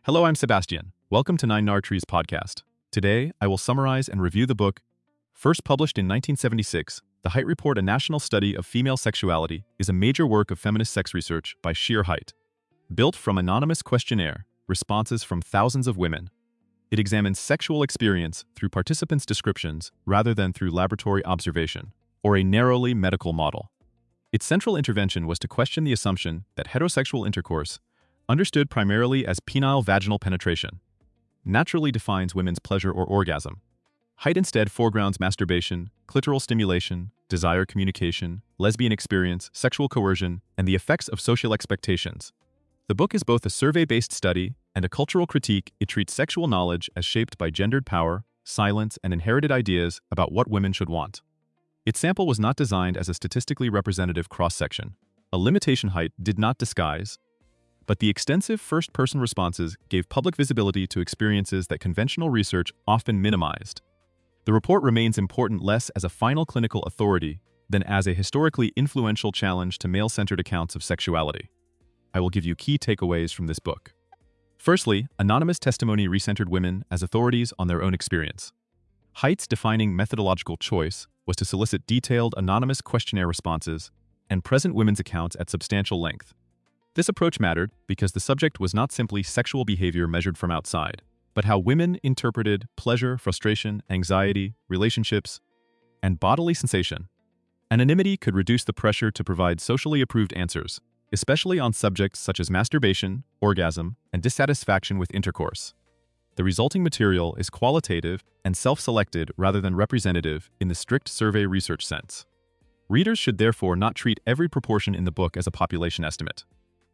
Hello, I'm Sebastian. Welcome to Nine Nar Trees podcast. Today, I will summarize and review the book. First published in 1976, The Haidt Report, A National Study of Female Sexuality, is a major work of feminist sex research by Shere Haidt. Built from anonymous questionnaire responses from thousands of women, it examines sexual experience through participants' descriptions rather than through laboratory observation, or a narrowly medical model. Its central intervention was to question the assumption that heterosexual intercourse, understood primarily as penile vaginal penetration, naturally defines women's pleasure or orgasm. Haidt instead foregrounds masturbation, clitoral stimulation, desire communication, lesbian experience, sexual coercion, and the effects of social expectations. The book is both a survey-based study and a cultural critique. It treats sexual knowledge as shaped by gendered power, silence, and inherited ideas about what women should want. Its sample was not designed as a statistically representative cross-section, a limitation Haidt did not disguise, but the extensive first-person responses gave public visibility to experiences that conventional research often minimized. The report remains important less as a final clinical authority than as a historically influential challenge to male-centered accounts of sexuality. I will give you key takeaways from this book. Firstly, anonymous testimony recentered women as authorities on their own experience. Haidt's defining methodological choice was to solicit detailed anonymous questionnaire responses and present women's accounts at substantial length. This approach mattered because the subject was not simply sexual behavior measured from outside, but how women interpreted pleasure, frustration, anxiety, relationships, and bodily sensation. Anonymity could reduce the pressure to provide socially approved answers, especially on subjects such as masturbation, orgasm, and dissatisfaction with intercourse. The resulting material is qualitative and self-selected rather than representative in the strict survey research sense. Readers should therefore not treat every proportion in the book as a population estimate.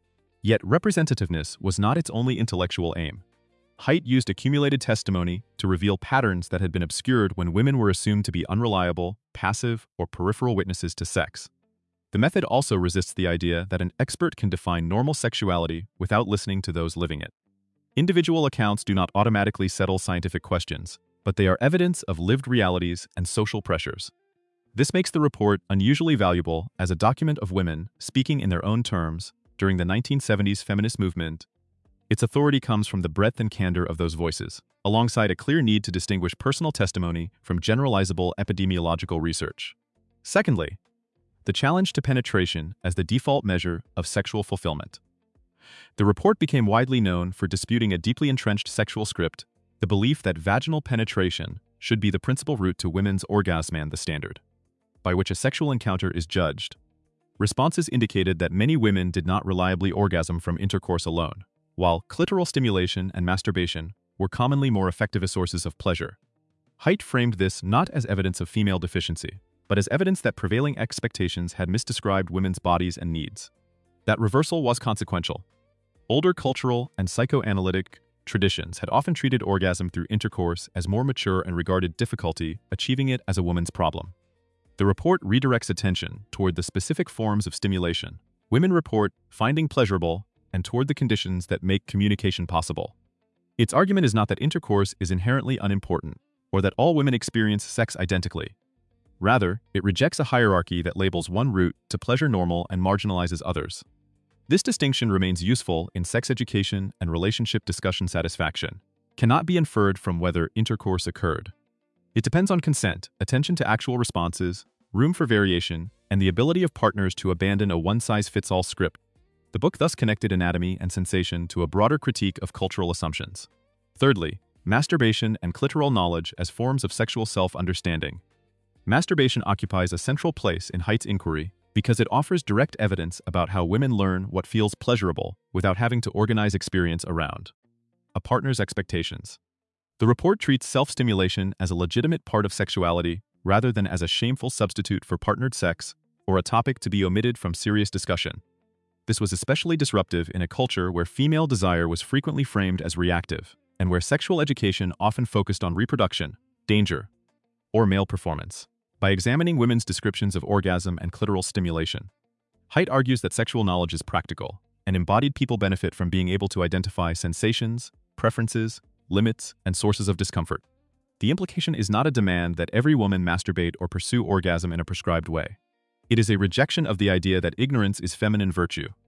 Yet representativeness was not its only intellectual aim. Haidt used accumulated testimony to reveal patterns that had been obscured when women were assumed to be unreliable, passive, or peripheral witnesses to sex. The method also resists the idea that an expert can define normal sexuality without listening to those living it. Individual accounts do not automatically settle scientific questions, but they are evidence of lived realities and social pressures. This makes the report unusually valuable as a document of women speaking in their own terms during the 1970s feminist movement. Its authority comes from the breadth and candor of those voices, alongside a clear need to distinguish personal testimony from generalizable epidemiological research. Secondly, the challenge to penetration as the default measure of sexual fulfillment. The report became widely known for disputing a deeply entrenched sexual script, the belief that vaginal penetration should be the principal route to women's orgasm and the standard by which a sexual encounter is judged. Responses indicated that many women did not reliably orgasm from intercourse alone, while clitoral stimulation and masturbation were commonly more effective as sources of pleasure. Haidt framed this not as evidence of female deficiency, but as evidence that prevailing expectations had misdescribed women's bodies and needs. That reversal was consequential. Older cultural and psychoanalytic traditions had often treated orgasm through intercourse as more mature and regarded difficulty achieving it as a woman's problem. The report redirects attention toward the specific forms of stimulation women report finding pleasurable and toward the conditions that make communication possible. Its argument is not that intercourse is inherently unimportant or that all women experience sex identically. Rather, it rejects a hierarchy that labels one route to pleasure normal and marginalizes others. This distinction remains useful in sex education and relationship discussion. Satisfaction cannot be inferred from whether intercourse occurred. It depends on consent, attention to actual responses, room for variation, and the ability of partners to abandon a one-size-fits-all script. The book thus connected anatomy and sensation to a broader critique of cultural assumptions. Thirdly, masturbation and clitoral knowledge as forms of sexual self-understanding. Masturbation occupies a central place in Haidt's inquiry because it offers direct evidence about how women learn what feels pleasurable without having to organize experience around a partner's expectations. The report treats self-stimulation as a legitimate part of sexuality rather than as a shameful substitute for partnered sex or a topic to be omitted from serious discussion. This was especially disruptive in a culture where female desire was frequently framed as reactive and where sexual education often focused on reproduction, danger, or male performance. By examining women's descriptions of orgasm and clitoral stimulation, Haidt argues that sexual knowledge is practical, and embodied people benefit from being able to identify sensations, preferences, limits, and sources of discomfort. The implication is not a demand that every woman masturbate or pursue orgasm in a prescribed way. It is a rejection of the idea that ignorance is feminine virtue.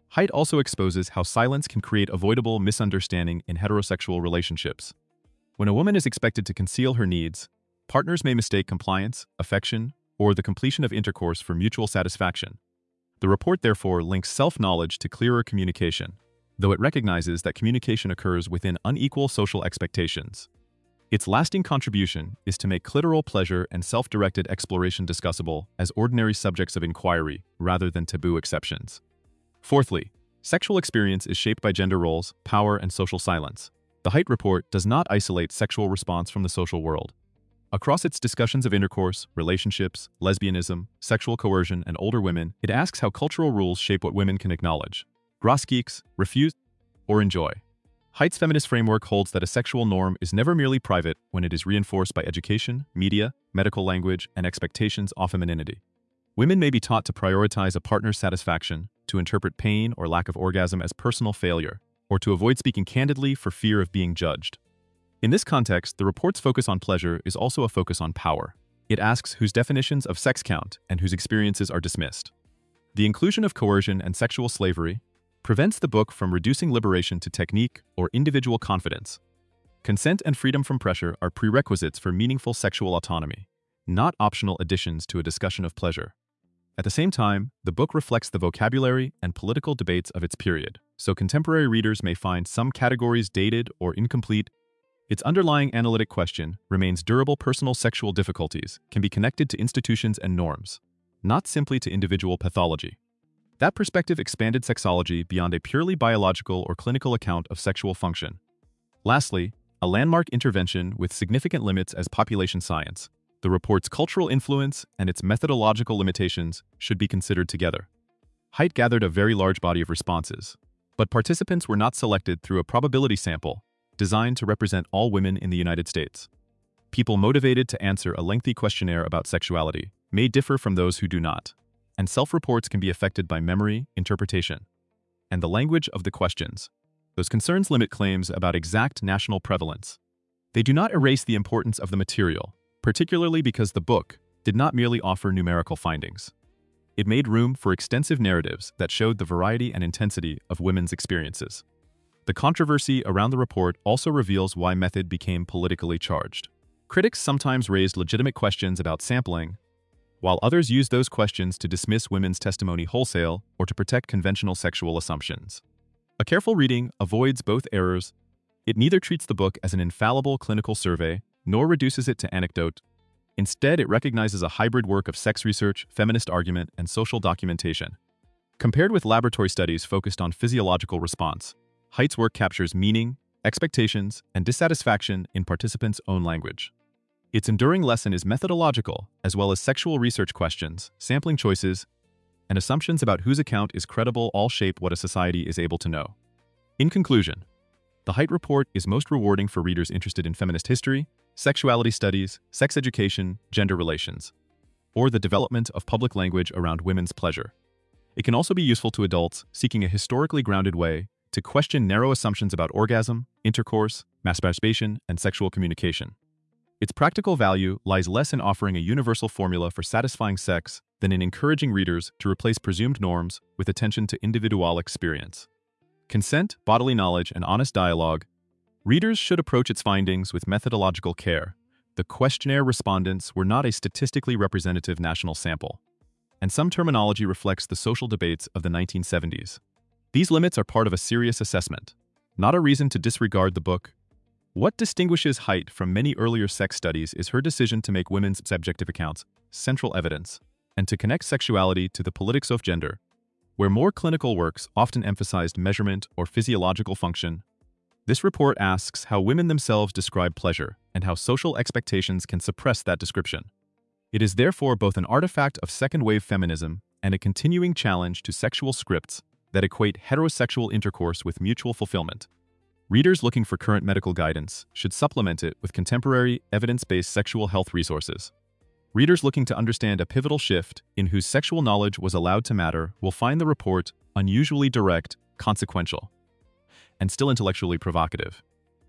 Haidt also exposes how silence can create avoidable misunderstanding in heterosexual relationships. When a woman is expected to conceal her needs, partners may mistake compliance, affection, or the completion of intercourse for mutual satisfaction. The report therefore links self-knowledge to clearer communication, though it recognizes that communication occurs within unequal social expectations. Its lasting contribution is to make clitoral pleasure and self-directed exploration discussable as ordinary subjects of inquiry rather than taboo exceptions. Fourthly, sexual experience is shaped by gender roles, power, and social silence. The Haidt Report does not isolate sexual response from the social world. Across its discussions of intercourse, relationships, lesbianism, sexual coercion, and older women, it asks how cultural rules shape what women can acknowledge, grasgeeks, refuse, or enjoy. Haidt's feminist framework holds that a sexual norm is never merely private when it is reinforced by education, media, medical language, and expectations of femininity. Women may be taught to prioritize a partner's satisfaction, to interpret pain or lack of orgasm as personal failure, or to avoid speaking candidly for fear of being judged. In this context, the report's focus on pleasure is also a focus on power. It asks whose definitions of sex count and whose experiences are dismissed. The inclusion of coercion and sexual slavery prevents the book from reducing liberation to technique or individual confidence. Consent and freedom from pressure are prerequisites for meaningful sexual autonomy, not optional additions to a discussion of pleasure. At the same time, the book reflects the vocabulary and political debates of its period, so contemporary readers may find some categories dated or incomplete. Its underlying analytic question remains: durable personal sexual difficulties can be connected to institutions and norms, not simply to individual pathology. That perspective expanded sexology beyond a purely biological or clinical account of sexual function. Lastly, a landmark intervention with significant limits as population science, the report's cultural influence and its methodological limitations should be considered together. Haidt gathered a very large body of responses, but participants were not selected through a probability sample designed to represent all women in the United States. People motivated to answer a lengthy questionnaire about sexuality may differ from those who do not, and self-reports can be affected by memory, interpretation, and the language of the questions. Those concerns limit claims about exact national prevalence. They do not erase the importance of the material, particularly because the book did not merely offer numerical findings. It made room for extensive narratives that showed the variety and intensity of women's experiences. The controversy around the report also reveals why method became politically charged. Critics sometimes raised legitimate questions about sampling, while others used those questions to dismiss women's testimony wholesale or to protect conventional sexual assumptions. A careful reading avoids both errors. It neither treats the book as an infallible clinical survey nor reduces it to anecdote. Instead, it recognizes a hybrid work of sex research, feminist argument, and social documentation. Compared with laboratory studies focused on physiological response, Haidt's work captures meaning, expectations, and dissatisfaction in participants' own language. Its enduring lesson is methodological, as well as sexual research questions, sampling choices, and assumptions about whose account is credible all shape what a society is able to know. In conclusion, the Haidt Report is most rewarding for readers interested in feminist history, sexuality studies, sex education, gender relations, or the development of public language around women's pleasure. It can also be useful to adults seeking a historically grounded way to question narrow assumptions about orgasm, intercourse, masturbation, and sexual communication. Its practical value lies less in offering a universal formula for satisfying sex than in encouraging readers to replace presumed norms with attention to individual experience. Consent, bodily knowledge, and honest dialogue. Readers should approach its findings with methodological care. The questionnaire respondents were not a statistically representative national sample, and some terminology reflects the social debates of the 1970s. These limits are part of a serious assessment, not a reason to disregard the book. What distinguishes Haidt from many earlier sex studies is her decision to make women's subjective accounts central evidence, and to connect sexuality to the politics of gender, where more clinical works often emphasized measurement or physiological function. This report asks how women themselves describe pleasure and how social expectations can suppress that description. It is therefore both an artifact of second-wave feminism and a continuing challenge to sexual scripts that equate heterosexual intercourse with mutual fulfillment. Readers looking for current medical guidance should supplement it with contemporary, evidence-based sexual health resources. Readers looking to understand a pivotal shift in whose sexual knowledge was allowed to matter will find the report unusually direct, consequential, and still intellectually provocative.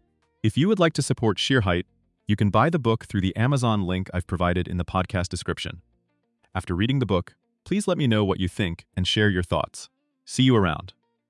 If you would like to support Sheer Haidt, you can buy the book through the Amazon link I've provided in the podcast description. After reading the book, please let me know what you think and share your thoughts. See you around.